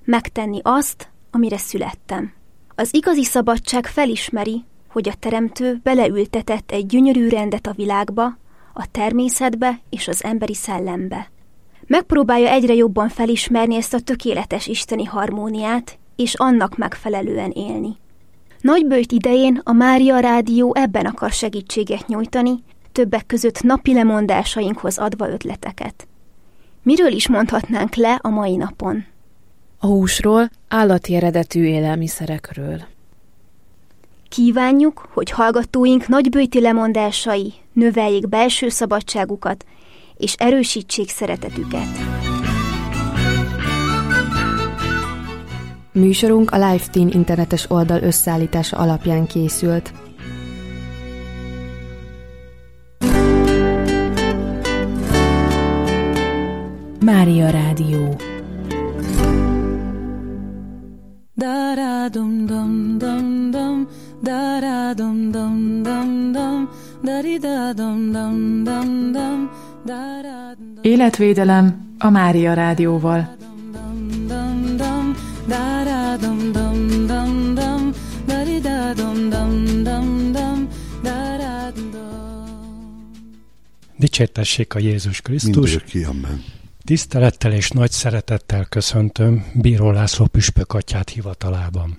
megtenni azt, amire születtem. Az igazi szabadság felismeri, hogy a Teremtő beleültetett egy gyönyörű rendet a világba, a természetbe és az emberi szellembe. Megpróbálja egyre jobban felismerni ezt a tökéletes isteni harmóniát, és annak megfelelően élni. Nagyböjt idején a Mária Rádió ebben akar segítséget nyújtani, többek között napi lemondásainkhoz adva ötleteket. Miről is mondhatnánk le a mai napon? A húsról, állati eredetű élelmiszerekről. Kívánjuk, hogy hallgatóink nagyböjti lemondásai növeljék belső szabadságukat és erősítsék szeretetüket. Műsorunk a Live Teen internetes oldal összeállítása alapján készült. Mária Rádió. Da-da-dum-dum-dum-dum, da-da-dum-dum-dum-dum, da-di-da-dum-dum-dum-dum, da-da-dum-dum. Életvédelem a Mária Rádióval. Da-da-dum-dum-dum-dum, da-di-da-dum-dum-dum-dum, da-da-dum-dum. Dicsértessék a Jézus Krisztus! Mindörökké, amen. Tisztelettel és nagy szeretettel köszöntöm Bíró László püspök atyát hivatalában.